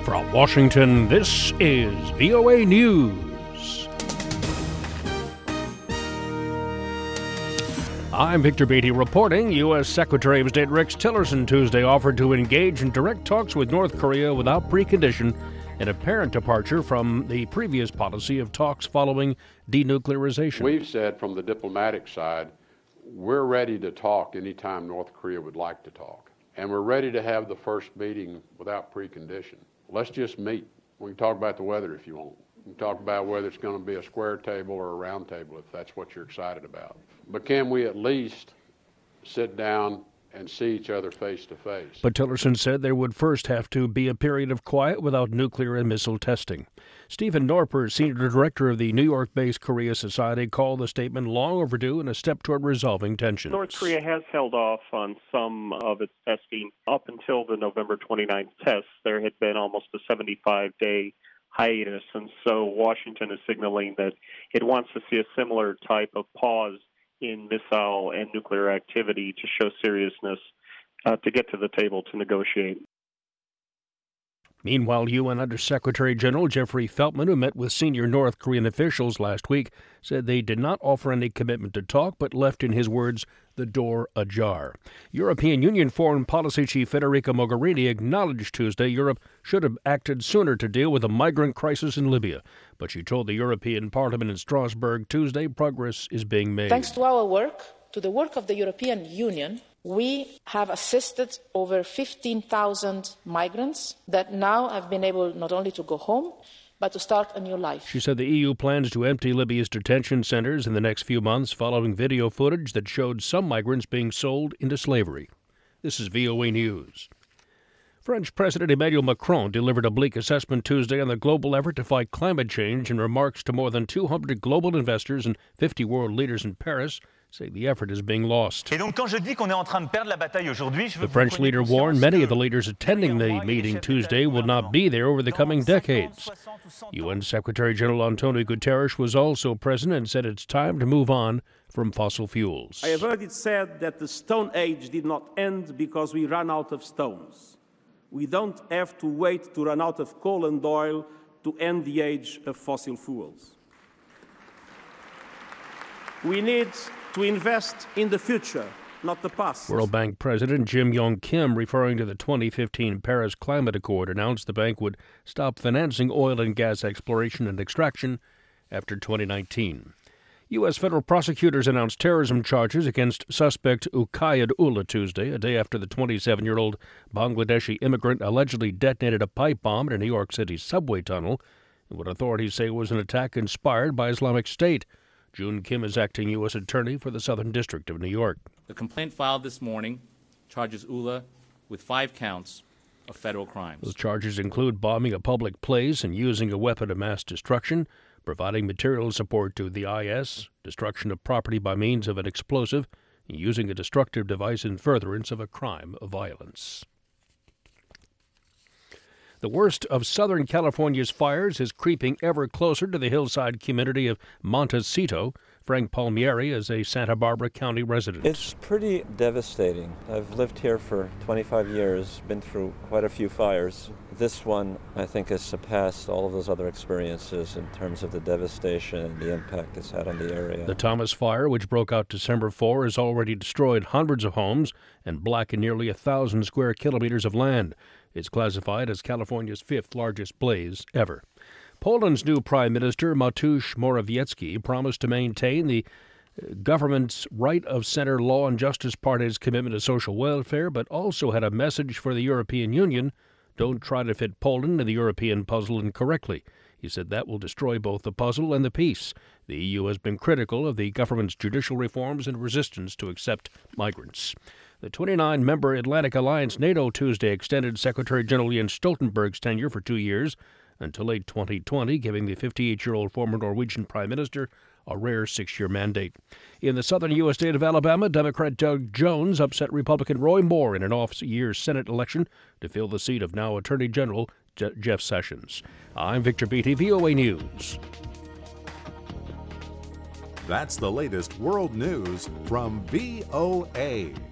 From Washington, this is VOA News. I'm Victor Beatty reporting. U.S. Secretary of State Rex Tillerson Tuesday offered to engage in direct talks with North Korea without precondition, an apparent departure from the previous policy of talks following denuclearization. We've said from the diplomatic side, we're ready to talk anytime North Korea would like to talk. And we're ready to have the first meeting without precondition. Let's just meet. We can talk about the weather if you want. We can talk about whether it's going to be a square table or a round table if that's what you're excited about. But can we at least sit down and see each other face to face? But Tillerson said there would first have to be a period of quiet without nuclear and missile testing. Stephen Norper, senior director of the New York-based Korea Society, called the statement long overdue and a step toward resolving tensions. North Korea has held off on some of its testing up until the November 29th tests. There had been almost a 75-day hiatus, and so Washington is signaling that it wants to see a similar type of pause in missile and nuclear activity to show seriousness to get to the table to negotiate. Meanwhile, UN Undersecretary General Jeffrey Feltman, who met with senior North Korean officials last week, said they did not offer any commitment to talk, but left, in his words, the door ajar. European Union Foreign Policy Chief Federica Mogherini acknowledged Tuesday Europe should have acted sooner to deal with the migrant crisis in Libya. But she told the European Parliament in Strasbourg Tuesday progress is being made. Thanks to our work, to the work of the European Union, we have assisted over 15,000 migrants that now have been able not only to go home, but to start a new life. She said the EU plans to empty Libya's detention centers in the next few months following video footage that showed some migrants being sold into slavery. This is VOA News. French President Emmanuel Macron delivered a bleak assessment Tuesday on the global effort to fight climate change in remarks to more than 200 global investors and 50 world leaders in Paris, saying the effort is being lost. The French leader warned many of the leaders attending the meeting Tuesday will not be there over the coming decades. UN Secretary General Antonio Guterres was also present and said it's time to move on from fossil fuels. I have heard it said that the Stone Age did not end because we ran out of stones. We don't have to wait to run out of coal and oil to end the age of fossil fuels. We need to invest in the future, not the past. World Bank President Jim Yong Kim, referring to the 2015 Paris Climate Accord, announced the bank would stop financing oil and gas exploration and extraction after 2019. U.S. federal prosecutors announced terrorism charges against suspect Uqaid Ullah Tuesday, a day after the 27-year-old Bangladeshi immigrant allegedly detonated a pipe bomb in a New York City subway tunnel in what authorities say was an attack inspired by Islamic State. June Kim is acting U.S. Attorney for the Southern District of New York. The complaint filed this morning charges Ullah with 5 counts of federal crimes. Those charges include bombing a public place and using a weapon of mass destruction, providing material support to the IS, destruction of property by means of an explosive, and using a destructive device in furtherance of a crime of violence. The worst of Southern California's fires is creeping ever closer to the hillside community of Montecito. Frank Palmieri is a Santa Barbara County resident. It's pretty devastating. I've lived here for 25 years, been through quite a few fires. This one, I think, has surpassed all of those other experiences in terms of the devastation and the impact it's had on the area. The Thomas Fire, which broke out December 4, has already destroyed hundreds of homes and blackened nearly 1,000 square kilometers of land. It's classified as California's 5th largest blaze ever. Poland's new Prime Minister, Mateusz Morawiecki, promised to maintain the government's right-of-center Law and Justice Party's commitment to social welfare, but also had a message for the European Union: don't try to fit Poland in the European puzzle incorrectly. He said that will destroy both the puzzle and the peace. The EU has been critical of the government's judicial reforms and resistance to accept migrants. The 29-member Atlantic Alliance NATO Tuesday extended Secretary General Jens Stoltenberg's tenure for 2 years until late 2020, giving the 58-year-old former Norwegian Prime Minister a rare 6-year mandate. In the southern U.S. state of Alabama, Democrat Doug Jones upset Republican Roy Moore in an off-year Senate election to fill the seat of now Attorney General Jeff Sessions. I'm Victor Beatty, VOA News. That's the latest world news from VOA.